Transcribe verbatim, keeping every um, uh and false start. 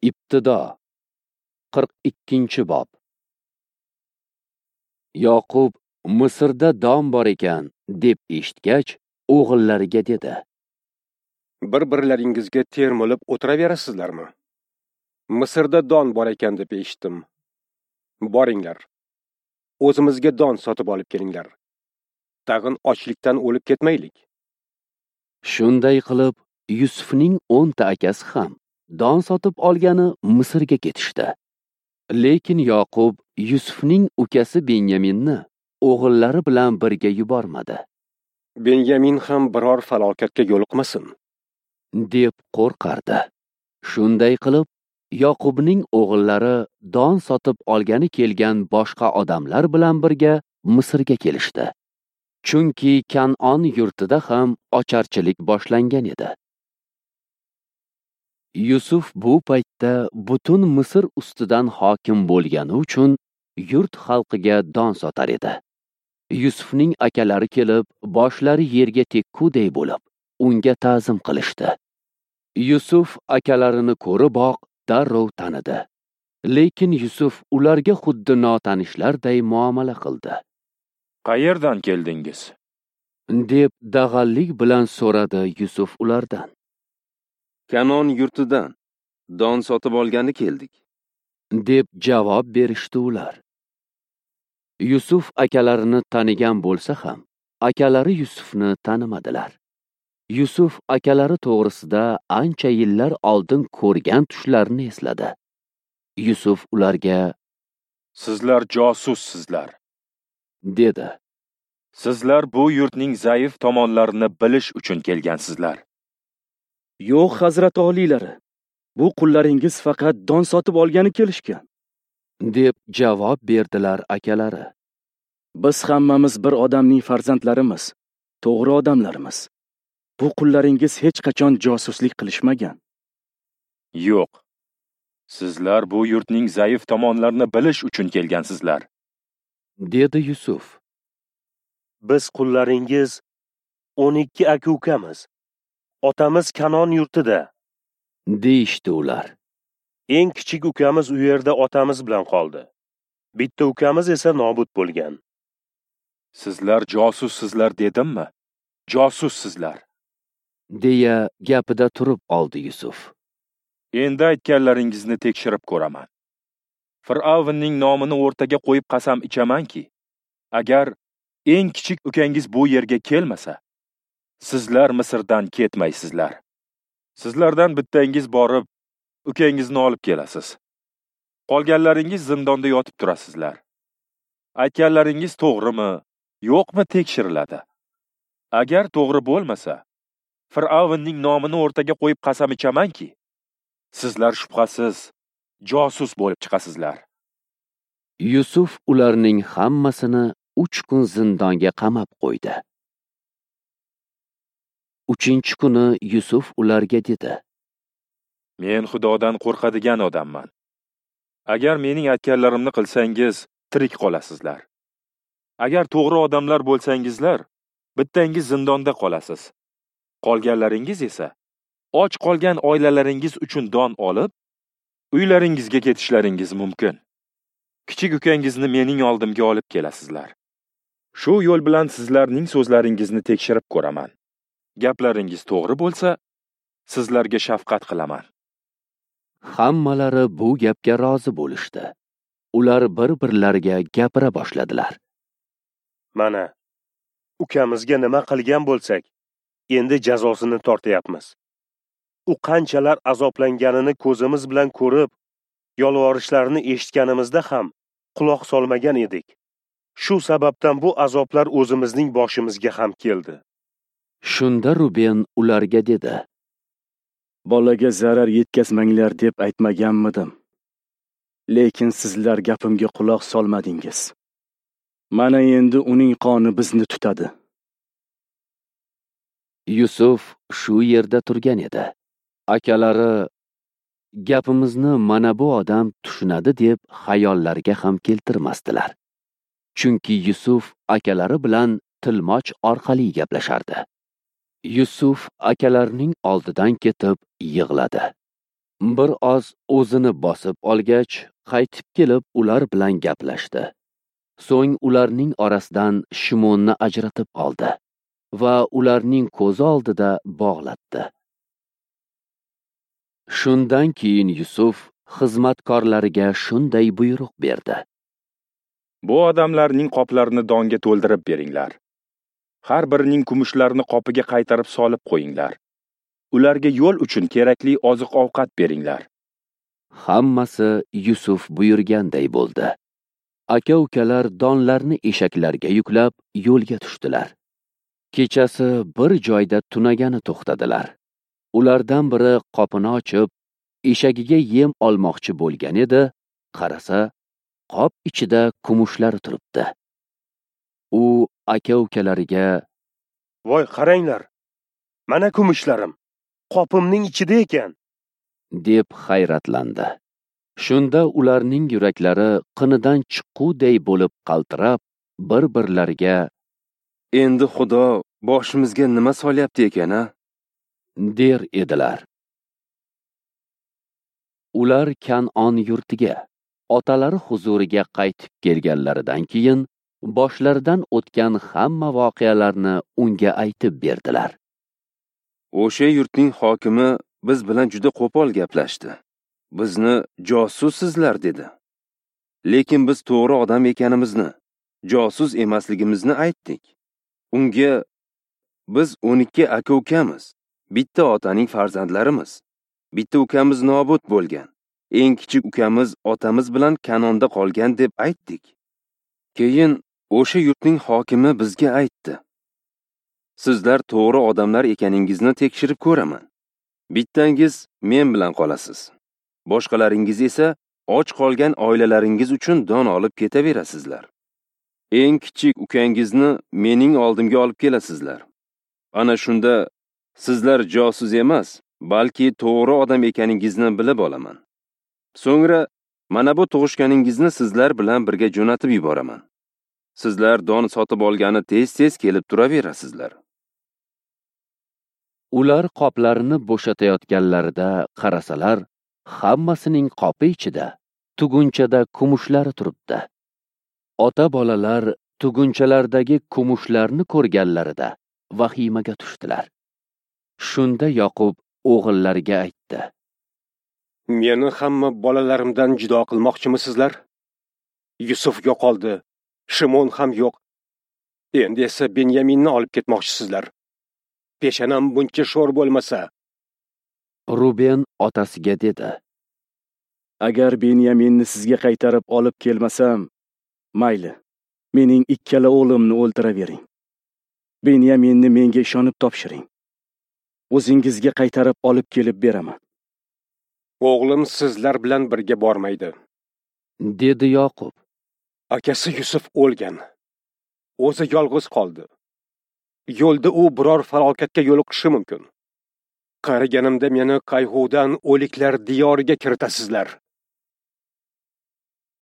Ibtido qirq ikkinchi bob. Yoqub Misrda don bor ekan deb eshitgach, o'g'illariga dedi: Bir-birlaringizga termilib o'tiraverasizlarmi? Misrda don bor ekan deb eshitdim. Boringlar. O'zimizga don sotib olib kelinglar. Tag'in ochlikdan o'lib ketmaylik. Shunday qilib, Yusufning o'nta akasi ham don sotib olgani Misrga ketishdi. Lekin Yoqub Yusufning ukasi Benyaminni o'g'illari bilan birga yubormadi. Benyamin ham biror falokatga yo'liqmasin deb qo'rqardi. Shunday qilib, Yoqubning o'g'illari don sotib olgani kelgan boshqa odamlar bilan birga Misrga kelishdi. Chunki Kan'on yurtida ham ocharchilik boshlangan edi. Yusuf bu paytda butun Misr ustidan hokim bo'lgani uchun yurt xalqiga don sotar edi. Yusufning akalari kelib, boshlari yerga tekkuday bo'lib, unga ta'zim qilishdi. Yusuf akalarini ko'riboq darrov tanidi. Lekin Yusuf ularga xuddi notanishlarday muomala qildi. Qayerdan keldingiz? deb dag'allik bilan so'radi Yusuf ulardan. Kan'on yurtidan don sotib olgani keldik, deb javob berishdi ular. Yusuf akalarini tanigan bo'lsa ham, akalari Yusufni tanimadilar. Yusuf akalari to'g'risida ancha yillar oldin ko'rgan tushlarini esladi. Yusuf ularga: Sizlar josussizlar, dedi. Sizlar bu yurtning zaif tomonlarini bilish uchun kelgansizlar. Yo'q, hazrat oliylari. Bu qullaringiz faqat don sotib olgani kelishgan, deb javob berdilar akalari. Biz hammamiz bir odamning farzandlarimiz, to'g'ri odamlarimiz. Bu qullaringiz hech qachon josuslik qilishmagan. Yo'q. Sizlar bu yurtning zaif tomonlarini bilish uchun kelgansizlar, dedi Yusuf. Biz qullaringiz o'n ikki aka-ukamiz. Otamiz Kan'on yurtida, deyishdi ular. Eng kichik ukamiz u yerda otamiz bilan qoldi. Bitta ukamiz esa nobud bo'lgan. Sizlar josussizlar dedimmi? Josussizlar, deya gapida turib oldi Yusuf. Endi aytganlaringizni tekshirib ko'raman. Fir'avnning nomini o'rtaga qo'yib qasam ichamanki, agar eng kichik ukangiz bu yerga kelmasa, sizlar Misrdan ketmaysizlar. Sizlardan bittangiz borib, ukangizni olib kelasiz. Qolganlaringiz zindonda yotib turasizlar. Aytganlaringiz to'g'rimi, yo'qmi tekshiriladi. Agar to'g'ri bo'lmasa, Fir'avnning nomini o'rtaga qo'yib qasam ichamanki, sizlar shubhasiz josus bo'lib chiqasizlar. Yusuf ularning hammasini uch kun zindonga qamab qo'ydi. Uchinchi kuni Yusuf ularga dedi: Men Xudodan qo'rqadigan odamman. Agar mening aytganlarimni qilsangiz, tirik qolasizlar. Agar to'g'ri odamlar bo'lsangizlar, bittangiz zindonda qolasiz. Qolganlaringiz esa och qolgan oilalaringiz uchun don olib, uylaringizga ketishlaringiz mumkin. Kichik ukangizni mening oldimga olib kelasizlar. Shu yo'l bilan sizlarning so'zlaringizni tekshirib ko'raman. Gaplaringiz to'g'ri bo'lsa, sizlarga shafqat qilaman. Hammalari bu gapga rozi bo'lishdi. Ular bir-birlariga gapira boshladilar. Mana, ukamizga nima qilgan bo'lsak, endi jazosini tortyapmiz. U qanchalar azoblanganini ko'zimiz bilan ko'rib, yolvorishlarini eshitganimizda ham quloq solmagan edik. Shu sababdan bu azoblar o'zimizning boshimizga ham keldi. Shunda Ruben ularga dedi: Bolaga zarar yetkazmanglar deb aytmaganmidim. Lekin sizlar gapimga quloq solmadingiz. Mana endi uning qoni bizni tutadi. Yusuf shu yerda turgan edi. Akalari gapimizni mana bu odam tushunadi deb xayollariga ham keltirmasdilar. Chunki Yusuf akalari bilan tilmoch orqali gaplashardi. Yusuf akalarining oldidan ketib yig'ladi. Bir oz o'zini bosib olgach, qaytib kelib ular bilan gaplashdi. So'ng ularning orasidan Shimonni ajratib oldi va ularning ko'zi oldida bog'latdi. Shundan keyin Yusuf xizmatkorlariga shunday buyruq berdi: Bu odamlarning qoplarini donga to'ldirib beringlar. Har birining kumushlarini qopiga qaytarib solib qo'yinglar. Ularga yo'l uchun kerakli oziq-ovqat beringlar. Hammasi Yusuf buyurganday bo'ldi. Aka-ukalar donlarni eshaklarga yuklab yo'lga tushdilar. Kechasi bir joyda tunagani to'xtadilar. Ulardan biri qopini ochib, eshagiga yem olmoqchi bo'lgan edi, qarasa, qop ichida kumushlar turibdi. U aka-ukalariga: "Voy, qaranglar. Mana kumushlarim qopimning ichida ekan", deb hayratlandi. Shunda ularning yuraklari qinidan chiqquvday bo'lib qaltirab, bir-birlariga: Endi Xudo boshimizga nima solyapti ekan-a? der edilar. Ular Kanon yurtiga, otalari huzuriga qaytib kelganlaridan keyin boshlaridan o'tgan hamma voqealarni unga aytib berdilar. O'sha yurtning hokimi biz bilan juda qo'pol gaplashdi. Bizni josussizlar dedi. Lekin biz to'g'ri odam ekanimizni, josus emasligimizni aytdik. Unga biz o'n ikki aka-ukamiz, bitta otaning farzandlarimiz. Bitta ukamiz nobud bo'lgan. Eng kichik ukamiz otamiz bilan Kanonda qolgan deb aytdik. Keyin o'sha yurtning hokimi bizga aytdi: Sizlar to'g'ri odamlar ekaningizni tekshirib ko'raman. Bittangiz men bilan qolasiz. Boshqalaringiz esa och qolgan oilalaringiz uchun don olib ketaverasizlar. Eng kichik ukangizni mening oldimga olib kelasizlar. Ana shunda sizlar josus emas, balki to'g'ri odam ekaningizni bilib olaman. So'ngra mana bu tug'ishganingizni sizlar bilan birga jo'natib yuboraman. Sizlar don sotib olgani tez-tez kelib turaverasizlar. Ular qoplarini bo'shatayotganlarida qarasalar, hammasining qopi ichida tugunchada kumushlari turibdi. Ota-bolalar tugunchalardagi kumushlarni ko'rganlarida vahimaga tushdilar. Shunda Yoqub o'g'illariga aytdi: Meni hamma bolalarimdan judo qilmoqchimisizlar? Yusuf yo'qoldi, Shimon ham yo'q. Endi esa Benyaminni olib ketmoqchisizlar. Peshanam buncha sho'r bo'lmasa. Ruben otasiga dedi: Agar Benyaminni sizga qaytarib olib kelmasam, mayli, mening ikkala o'g'limni o'ldiravering. Benyaminni menga ishonib topshiring. O'zingizga qaytarib olib kelib beraman. O'g'lim sizlar bilan birga bormaydi, dedi Yoqub. Akasi Yusuf o'lgan. O'zi yolg'iz qoldi. Yo'lda u biror falokatga yo'liqishi mumkin. Qariganimda meni qayg'udan o'liklar diyoriga kiritasizlar.